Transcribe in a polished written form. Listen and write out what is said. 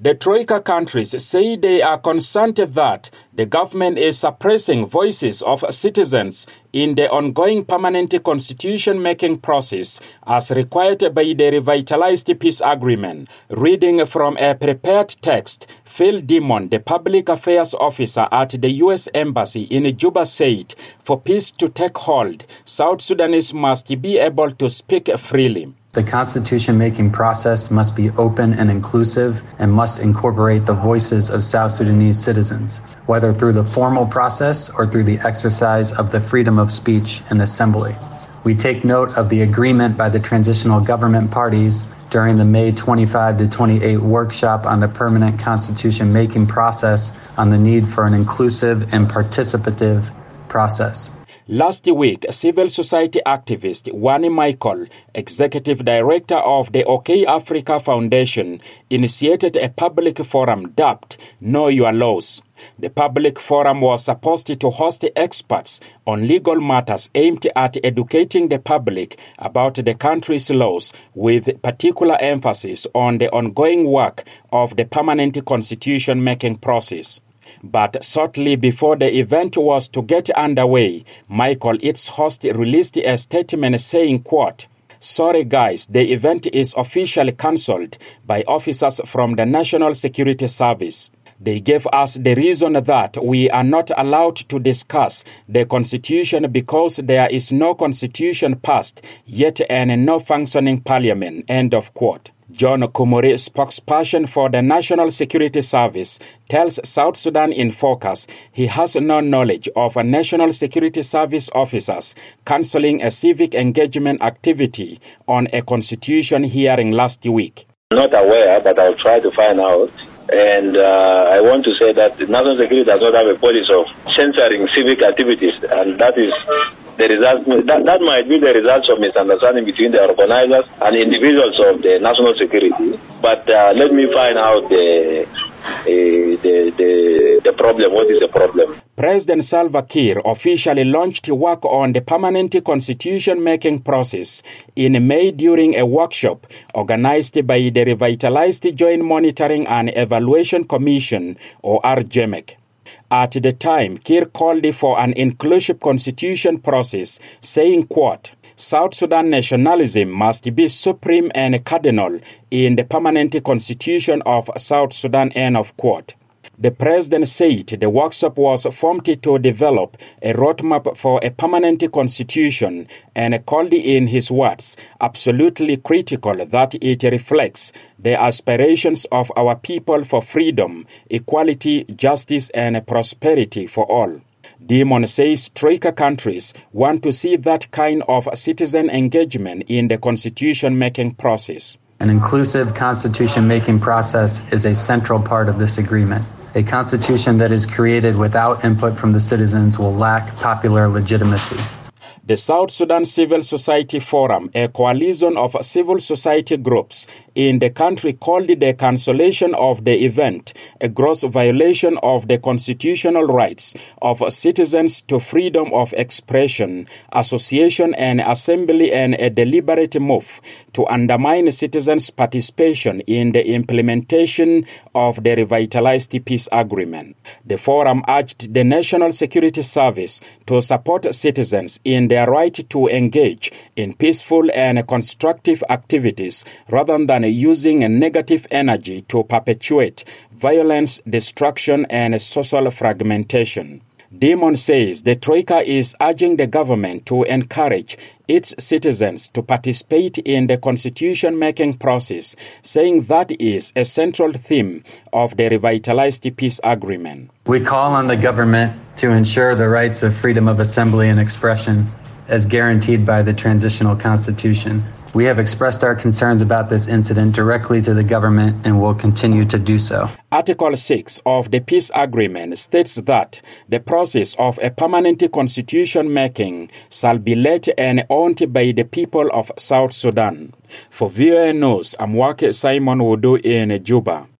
The Troika countries say they are concerned that the government is suppressing voices of citizens in the ongoing permanent constitution-making process as required by the revitalized peace agreement. Reading from a prepared text, Phil Dimon, the public affairs officer at the U.S. Embassy in Juba, said, for peace to take hold, South Sudanese must be able to speak freely. The constitution-making process must be open and inclusive and must incorporate the voices of South Sudanese citizens, whether through the formal process or through the exercise of the freedom of speech and assembly. We take note of the agreement by the transitional government parties during the May 25 to 28 workshop on the permanent constitution-making process on the need for an inclusive and participative process. Last week, civil society activist Wani Michael, executive director of the OK Africa Foundation, initiated a public forum dubbed Know Your Laws. The public forum was supposed to host experts on legal matters aimed at educating the public about the country's laws, with particular emphasis on the ongoing work of the permanent constitution-making process. But shortly before the event was to get underway, Michael, its host, released a statement saying, quote, "Sorry guys, the event is officially cancelled by officers from the National Security Service. They gave us the reason that we are not allowed to discuss the Constitution because there is no Constitution passed yet and no functioning parliament," end of quote. John Kumuri, spokesperson for the National Security Service, tells South Sudan in Focus he has no knowledge of a National Security Service officers cancelling a civic engagement activity on a constitution hearing last week. Not aware, but I'll try to find out. And I want to say that the National Security does not have a policy of censoring civic activities, and that is the result. That might be the results of misunderstanding between the organizers and individuals of the national security. But let me find out the problem. What is the problem? President Salva Kiir officially launched work on the permanent constitution-making process in May during a workshop organized by the revitalized Joint Monitoring and Evaluation Commission, or RJMEC. At the time, Kiir called for an inclusive constitution process, saying, quote, "South Sudan nationalism must be supreme and cardinal in the permanent constitution of South Sudan," end of quote. The president said the workshop was formed to develop a roadmap for a permanent constitution and called, in his words, absolutely critical that it reflects the aspirations of our people for freedom, equality, justice, and prosperity for all. Dimon says Troika countries want to see that kind of citizen engagement in the constitution-making process. An inclusive constitution-making process is a central part of this agreement. A constitution that is created without input from the citizens will lack popular legitimacy. The South Sudan Civil Society Forum, a coalition of civil society groups in the country, called the cancellation of the event a gross violation of the constitutional rights of citizens to freedom of expression, association, and assembly, and a deliberate move to undermine citizens' participation in the implementation of the revitalized peace agreement. The forum urged the National Security Service to support citizens in their right to engage in peaceful and constructive activities rather than using negative energy to perpetuate violence, destruction, and social fragmentation. Dimon says the Troika is urging the government to encourage its citizens to participate in the constitution-making process, saying that is a central theme of the revitalized peace agreement. We call on the government to ensure the rights of freedom of assembly and expression as guaranteed by the transitional constitution. We have expressed our concerns about this incident directly to the government and will continue to do so. Article 6 of the peace agreement states that the process of a permanent constitution making shall be led and owned by the people of South Sudan. For VOA News, I'm Wake Simon Wudu in Juba.